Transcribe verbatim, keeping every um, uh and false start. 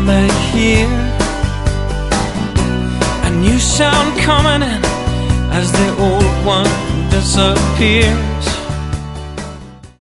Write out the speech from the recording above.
remember here a new sound coming in as the old one disappears.